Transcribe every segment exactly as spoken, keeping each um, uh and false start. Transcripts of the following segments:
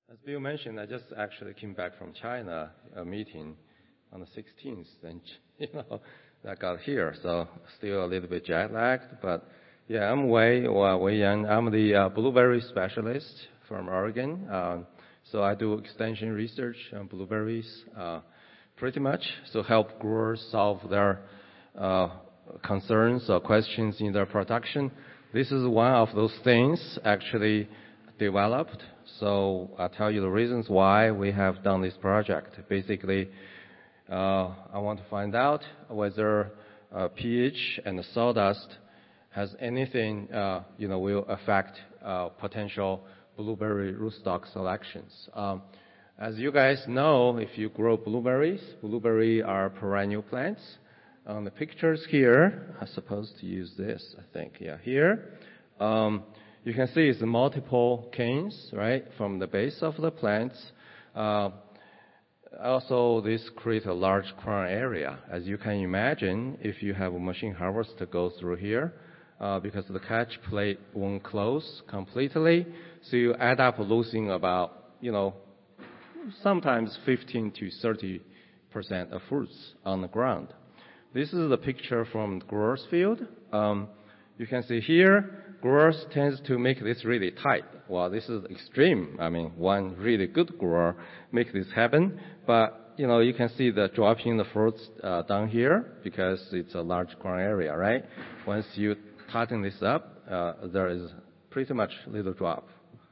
As Bill mentioned, I just actually came back from China, a meeting on the sixteenth, and you know, I got here, so still a little bit jet lagged. But yeah, I'm Wei, uh, Wei Yan. I'm the uh, blueberry specialist from Oregon. Um, so I do extension research on blueberries, uh, pretty much, so help growers solve their uh, concerns or questions in their production. This is one of those things actually developed. So I'll tell you the reasons why we have done this project. Basically, uh, I want to find out whether uh, pH and the sawdust has anything, uh, you know, will affect uh, potential blueberry rootstock selections. Um, as you guys know, if you grow blueberries, blueberry are perennial plants. On the pictures here, I'm supposed to use this, I think, yeah, here. Um, You can see it's multiple canes, right, from the base of the plants. Uh, also, this creates a large crown area. As you can imagine, if you have a machine harvester go through here, uh, because the catch plate won't close completely, so you end up losing about, you know, sometimes fifteen to thirty percent of fruits on the ground. This is the picture from the grower's field. Um, you can see here, growers tends to make this really tight. Well, this is extreme. I mean, one really good grower make this happen. But, you know, you can see the dropping the fruits uh, down here because it's a large crown area, right? Once you tighten this up, uh, there is pretty much little drop.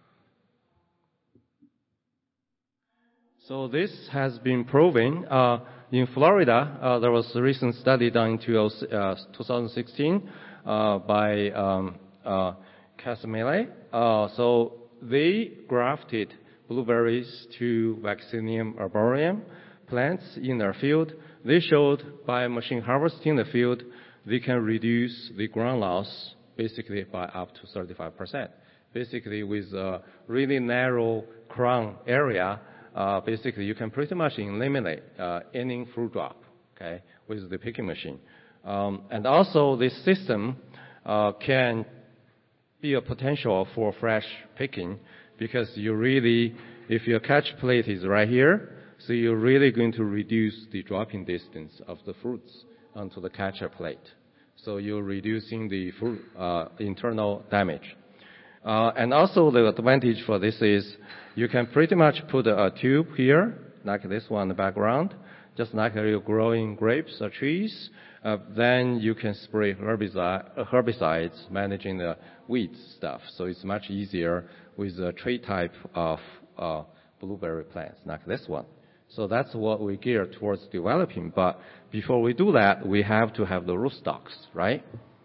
So this has been proven. Uh, in Florida, uh, there was a recent study done in twenty sixteen uh, by um, Uh, Casamele. Uh, so they grafted blueberries to Vaccinium arboreum plants in their field. They showed by machine harvesting the field, they can reduce the ground loss basically by up to thirty-five percent. Basically with a really narrow crown area, uh, basically you can pretty much eliminate uh, any fruit drop, okay, with the picking machine. Um, and also this system uh, can be a potential for fresh picking because you really, if your catch plate is right here, so you're really going to reduce the dropping distance of the fruits onto the catcher plate. So you're reducing the fruit, uh, internal damage. Uh, and also the advantage for this is you can pretty much put a, a tube here, like this one in the background, just like you're growing grapes or trees. Uh, then you can spray herbicide, herbicides managing the weeds stuff. So it's much easier with a tree type of uh, blueberry plants like this one. So that's what we gear towards developing. But before we do that, we have to have the rootstocks, right?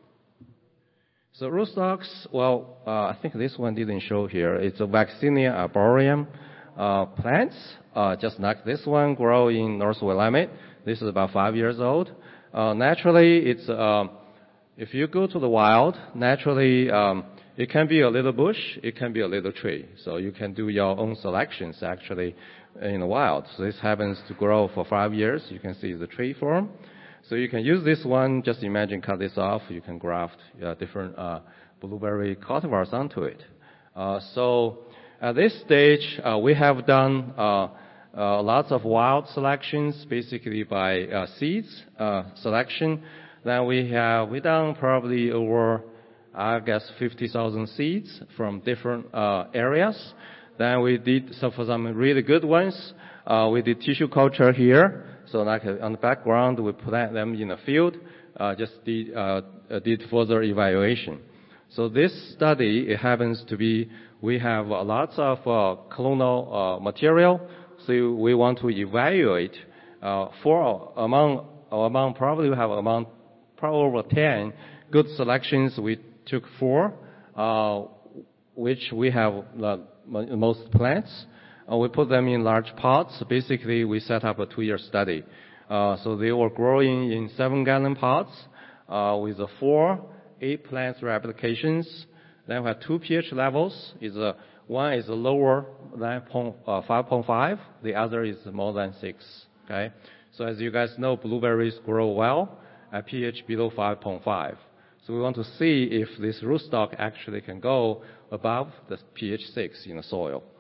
So rootstocks, well, uh, I think this one didn't show here. It's a Vaccinia arboreum uh, plants, uh, just like this one, grow in North Willamette. This is about five years old. Uh, naturally, it's uh, if you go to the wild, naturally um, it can be a little bush, it can be a little tree. So you can do your own selections actually in the wild. So this happens to grow for five years. You can see the tree form. So you can use this one. Just imagine cut this off. You can graft uh, different uh, blueberry cultivars onto it. Uh, so at this stage, uh, we have done. Uh, Uh, lots of wild selections, basically by uh, seeds uh, selection. Then we have we done probably over, I guess, fifty thousand seeds from different uh, areas. Then we did so for some really good ones. Uh, we did tissue culture here. So like uh, on the background, we plant them in the field. Uh, just did, uh, did further evaluation. So this study, it happens to be we have uh, lots of uh, clonal uh, material. So we want to evaluate uh, four among among probably we have among probably over ten good selections. We took four, uh, which we have the most plants. Uh, we put them in large pots. Basically, we set up a two-year study. Uh, so they were growing in seven-gallon pots uh, with a four, eight plant replications. Then we have two pH levels. Is a One is lower than five point five. The other is more than six. Okay. So as you guys know, blueberries grow well at pH below five point five. So we want to see if this rootstock actually can go above the pH six in the soil.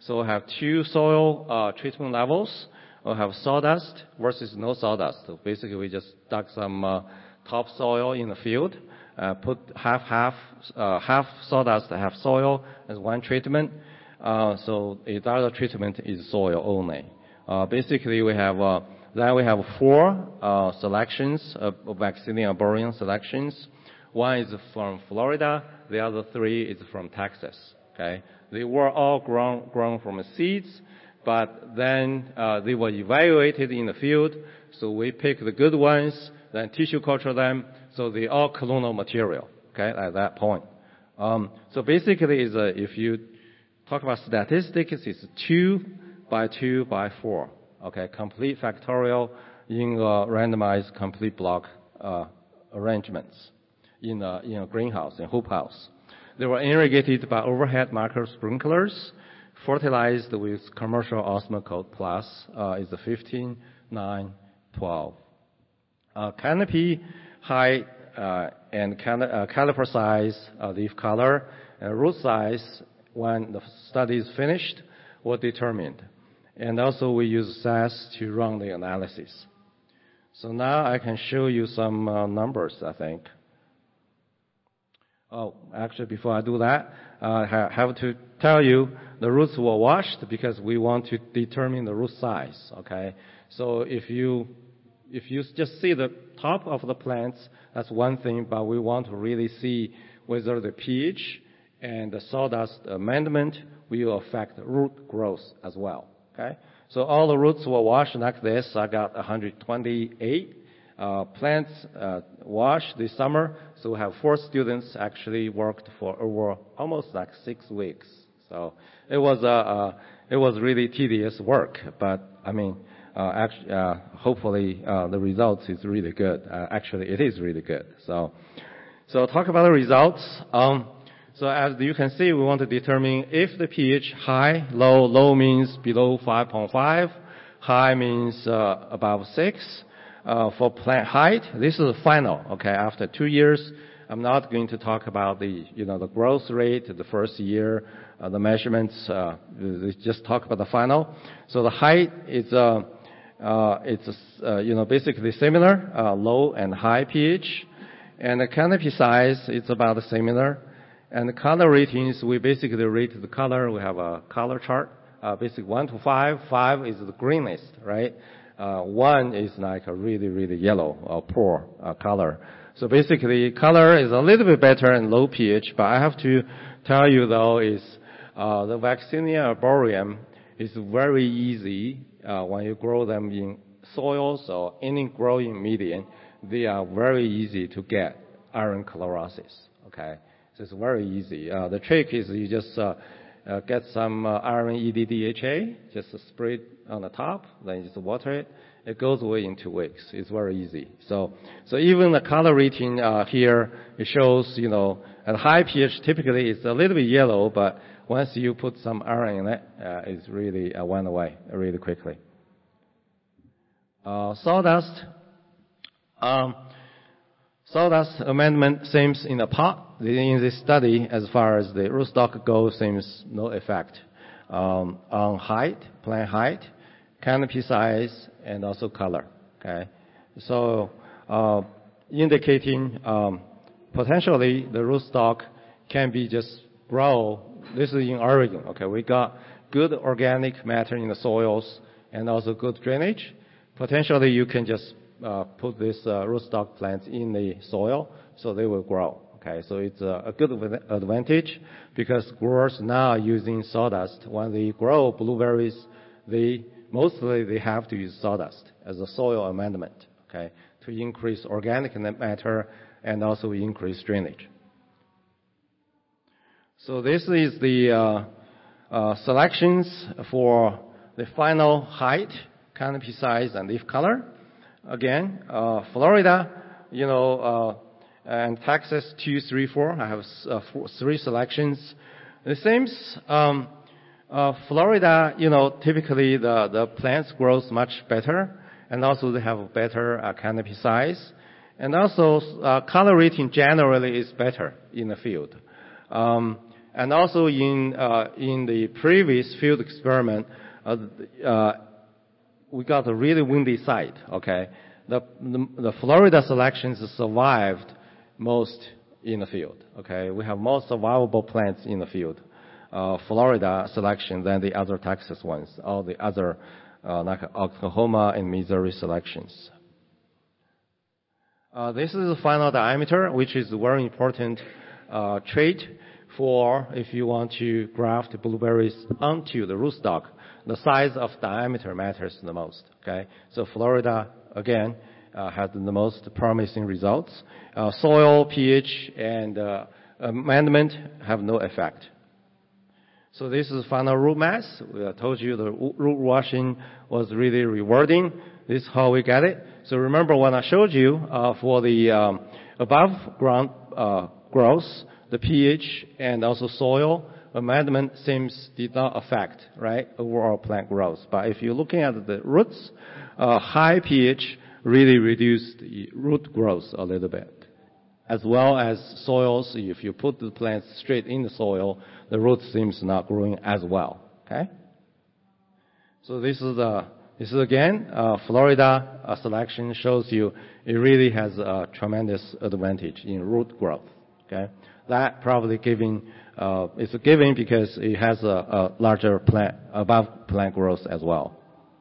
So we have two soil uh, treatment levels. We have sawdust versus no sawdust. So basically, we just dug some uh, topsoil in the field, uh, put half half uh, half sawdust, half soil as one treatment. Uh, so the other treatment is soil only. Uh, basically, we have uh, then we have four uh, selections of, of Vaccinia arboreum selections. One is from Florida. The other three is from Texas. Okay, they were all grown grown from seeds, but then uh, they were evaluated in the field. So we pick the good ones, then tissue culture them. So they all clonal material. Okay, at that point. Um, so basically, is uh, if you talk about statistics, it's two by two by four. Okay, complete factorial in uh, randomized complete block uh, arrangements in a, in a greenhouse, in hoop house. They were irrigated by overhead micro sprinklers, fertilized with commercial Osmocote Plus, uh, is the fifteen, nine, twelve. Uh, canopy height uh, and can, uh, caliper size, uh, leaf color, and root size when the study is finished were determined. And also we use S A S to run the analysis. So now I can show you some uh, numbers, I think. Oh, actually, before I do that, uh, I have to tell you the roots were washed because we want to determine the root size, okay? So if you, if you just see the top of the plants, that's one thing, but we want to really see whether the pH and the sawdust amendment will affect root growth as well, okay? So all the roots were washed like this. I got one hundred twenty-eight uh, plants uh, washed this summer. So we have four students actually worked for over almost like six weeks. So it was uh, uh, it was really tedious work, but I mean, uh, actually, uh, hopefully uh, the results is really good. Uh, actually, it is really good. So, so talk about the results. Um, so as you can see, we want to determine if the pH high, low. Low means below five point five. High means uh, above six. Uh, for plant height, this is final. Okay, after two years, I'm not going to talk about the you know the growth rate the first year, uh, the measurements. Uh, just talk about the final. So the height is uh, uh, it's uh, you know basically similar, uh, low and high pH, and the canopy size is about similar. And the color ratings, we basically rate the color. We have a color chart. Uh, basically one to five. Five is the greenest, right? Uh, one is like a really, really yellow or poor uh, color. So basically, color is a little bit better in low pH, but I have to tell you though is uh, the Vaccinia arboreum is very easy uh, when you grow them in soils or any growing medium. They are very easy to get iron chlorosis. Okay, so it's very easy. Uh, the trick is you just uh, uh, get some uh, iron E D D H A, just spray it on the top, then you just water it. It goes away in two weeks. It's very easy. So, so even the color rating uh, here, it shows, you know, at high pH, typically it's a little bit yellow, but once you put some iron in it, uh, it's really uh, went away really quickly. Uh, sawdust. Um, sawdust amendment seems in the pot. In this study, as far as the rootstock goes, seems no effect um, on height, plant height, canopy size, and also color. Okay, so uh, indicating um, potentially the rootstock can be just grow. This is in Oregon. Okay, we got good organic matter in the soils and also good drainage. Potentially, you can just uh, put this uh, rootstock plants in the soil, so they will grow. Okay, so it's a, a good advantage because growers now are using sawdust. When they grow blueberries, they mostly they have to use sawdust as a soil amendment, okay, to increase organic matter and also increase drainage. So this is the uh, uh, selections for the final height, canopy size, and leaf color. Again, uh, Florida, you know, uh, and Texas, two, three, four. I have uh, four, three selections. It seems um, uh, Florida, you know, typically the, the plants grows much better, and also they have a better uh, canopy size, and also uh, color rating generally is better in the field. Um, and also in uh, in the previous field experiment, uh, uh, we got a really windy site. Okay, the, the the Florida selections survived most in the field. Okay, we have more survivable plants in the field, uh, Florida selection than the other Texas ones, all the other uh, like Oklahoma and Missouri selections. Uh, this is the final diameter, which is a very important uh, trait for if you want to graft blueberries onto the rootstock. The size of diameter matters the most. Okay, so Florida again uh, had the most promising results. Uh, soil, pH, and uh, amendment have no effect. So this is final root mass. I told you the root washing was really rewarding. This is how we get it. So remember when I showed you uh, for the um, above ground uh, growth, the pH and also soil amendment seems did not affect, right, overall plant growth. But if you're looking at the roots, uh, high pH really reduced the root growth a little bit. As well as soils, if you put the plants straight in the soil, the root seems not growing as well. Okay. So this is the this is again uh, Florida uh, selection shows you it really has a tremendous advantage in root growth. Okay, that probably giving uh, it's a given because it has a, a larger plant above plant growth as well.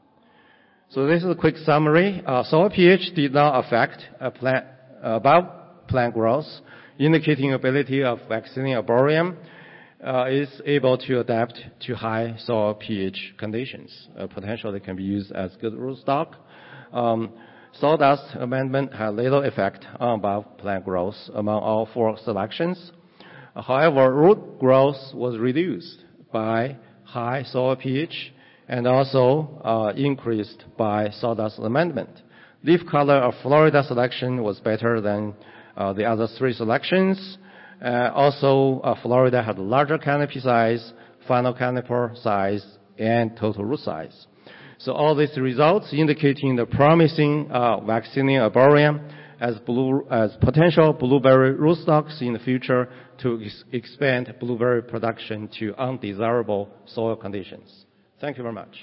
So this is a quick summary. Uh, soil pH did not affect a plant uh, above plant growth, indicating ability of Vaccinia arboreum uh, is able to adapt to high soil pH conditions. Uh, potentially can be used as good rootstock. Um, sawdust amendment had little effect on above plant growth among all four selections. Uh, however, root growth was reduced by high soil pH and also uh, increased by sawdust amendment. Leaf color of Florida selection was better than Uh, the other three selections. Uh, also, uh, Florida had a larger canopy size, final caniper size, and total root size. So all these results indicating the promising uh, Vaccinia arboreum as, blue, as potential blueberry rootstocks in the future to ex- expand blueberry production to undesirable soil conditions. Thank you very much.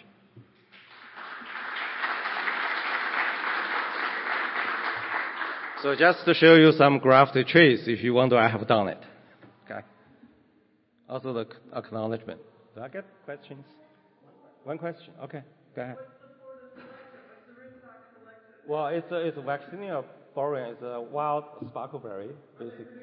So just to show you some grafted trees, if you wonder, I have done it. Okay. Also the acknowledgement. Do I get questions? One question. Okay. Go ahead. Well, it's a, it's a Vaccinia arboreum. It's a wild sparkleberry, basically.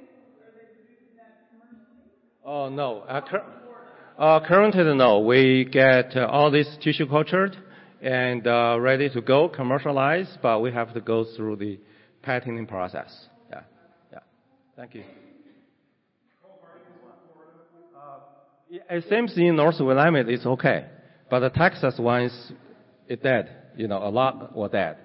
Oh no. Uh, cur- uh, currently, no. We get uh, all this tissue cultured and uh, ready to go, commercialized, but we have to go through the patenting process. Yeah, yeah. Thank you. Uh, it seems in North Willamette it's okay, but the Texas ones, it dead. You know, a lot were dead.